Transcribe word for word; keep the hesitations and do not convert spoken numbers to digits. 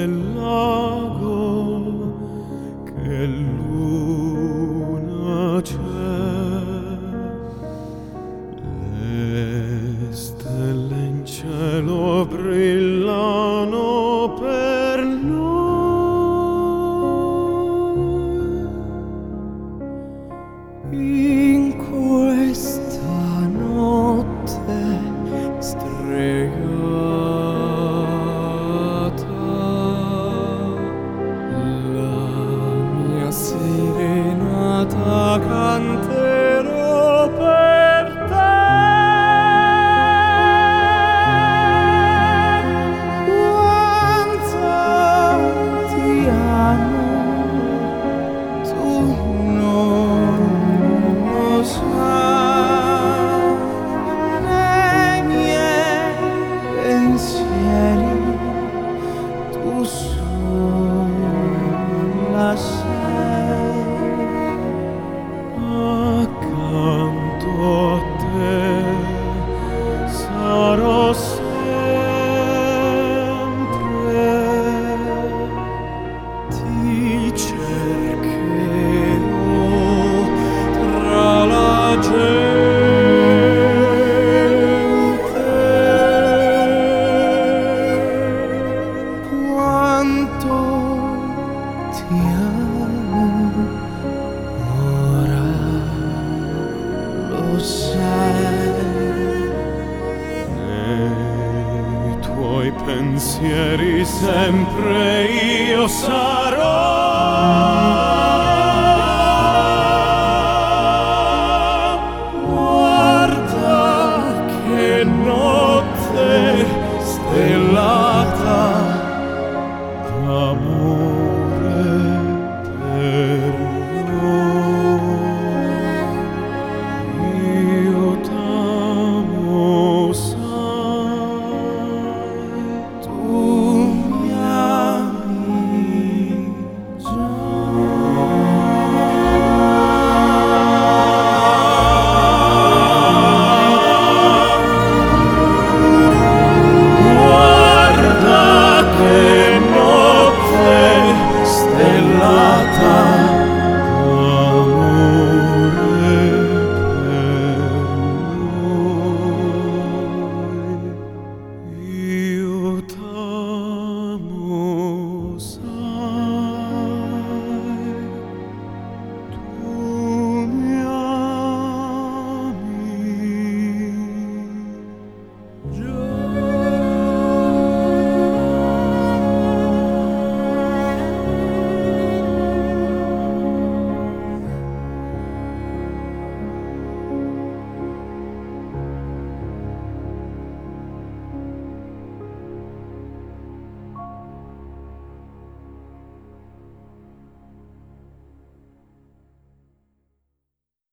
nel lago che luna c'è, le stelle in cielo brillano per noi in questa notte stregata. Serenata canterò per te. Quanto ti amo, tu non lo sai. Nei miei pensieri tu sola sei. Accanto a te sarò sempre, ti cercherò tra la gente. Quanto ti amo, ora lo sai. Nei tuoi pensieri sempre io sarò.